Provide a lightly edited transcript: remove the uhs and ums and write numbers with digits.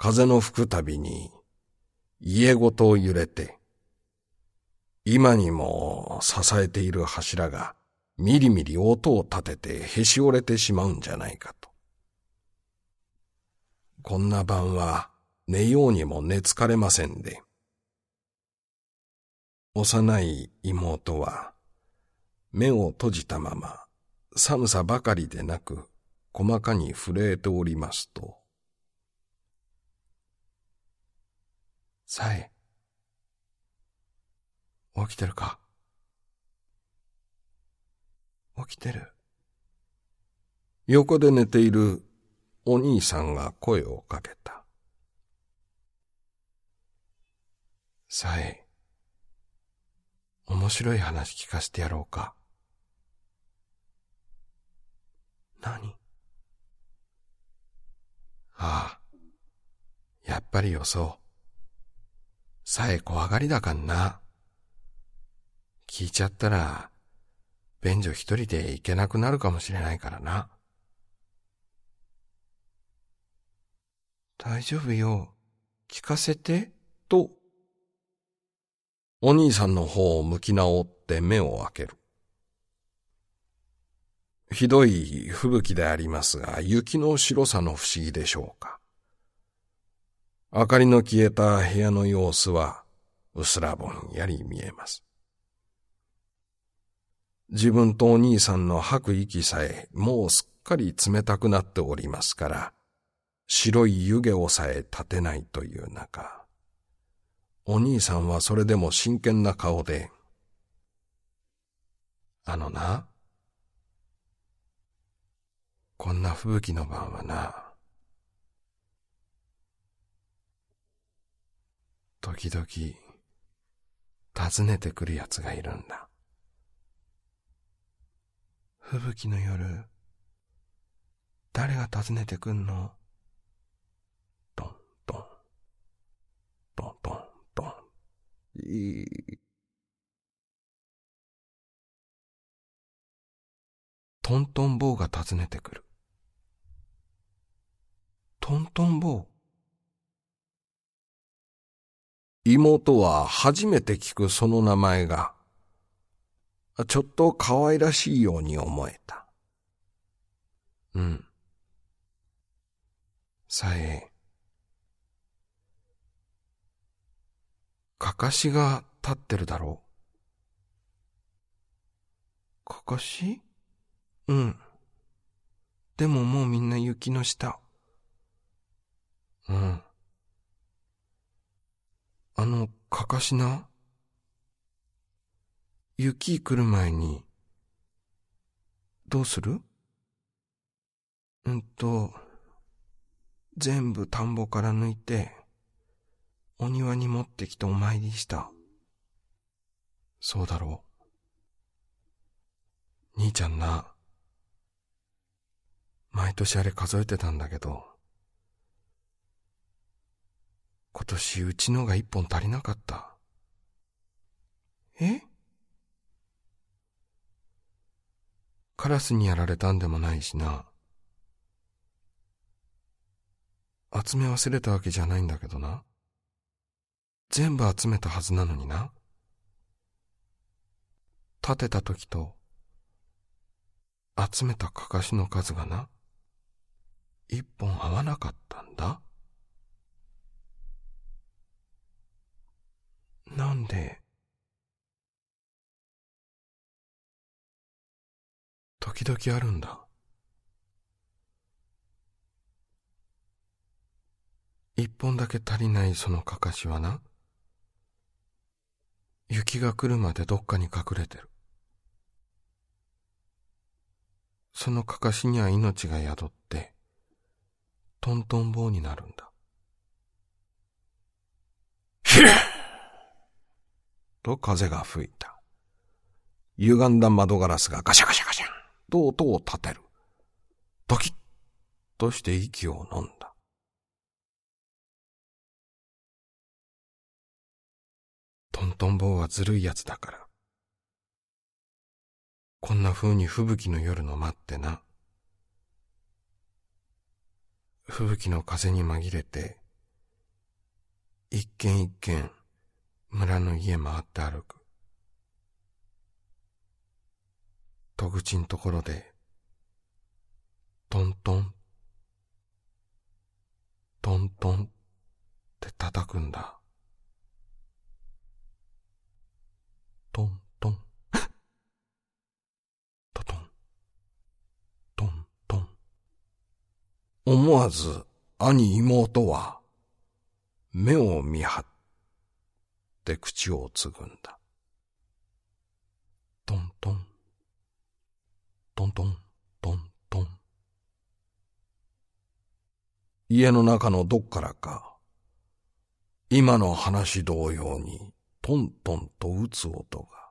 風の吹くたびに家ごと揺れて、今にも支えている柱がみりみり音を立ててへし折れてしまうんじゃないかと。こんな晩は寝ようにも寝つかれませんで、幼い妹は目を閉じたまま寒さばかりでなく細かに震えておりますと、さえ、起きてるか？起きてる。横で寝ているお兄さんが声をかけた。さえ、面白い話聞かせてやろうか。何？ああ、やっぱりよそう。さえ怖がりだかんな。聞いちゃったら、便所一人で行けなくなるかもしれないからな。大丈夫よ。聞かせて、と、お兄さんの方を向き直って目を開ける。ひどい吹雪でありますが、雪の白さの不思議でしょうか。明かりの消えた部屋の様子は、うすらぼんやり見えます。自分とお兄さんの吐く息さえ、もうすっかり冷たくなっておりますから、白い湯気をさえ立てないという中、お兄さんはそれでも真剣な顔で、あのな、こんな吹雪の晩はな、時々、訪ねてくるやつがいるんだ。吹雪の夜、誰が訪ねてくんの？トントン、トントントン。トントン坊が訪ねてくる。トントン坊。妹は初めて聞くその名前が、ちょっと可愛らしいように思えた。うん。さえ、かかしが立ってるだろう。かかし？うん。でももうみんな雪の下。うん。かかしな。雪来る前に、どうする？全部田んぼから抜いて、お庭に持ってきてお参りした。そうだろう。兄ちゃんな、毎年あれ数えてたんだけど、今年うちのが一本足りなかった。え？カラスにやられたんでもないしな。集め忘れたわけじゃないんだけどな。全部集めたはずなのにな。立てた時と、集めたかかしの数がな、一本合わなかったんだ。なんで？時々あるんだ。一本だけ足りないそのかかしはな、雪が来るまでどっかに隠れてる。そのかかしには命が宿って、トントン棒になるんだ。ひゅーと風が吹いた。歪んだ窓ガラスがガシャガシャガシャンと音を立てる。ドキッとして息を飲んだ。トントン坊はずるいやつだから。こんな風に吹雪の夜の待ってな。吹雪の風に紛れて、 一軒一軒村の家回って歩く。戸口んところで、トントン、トントンって叩くんだ。トントン、トトン、トントン。思わず兄妹は目を見張って口をつぐんだ。トントン、トントン、トントン。家の中のどっからか、今の話同様にトントンと打つ音が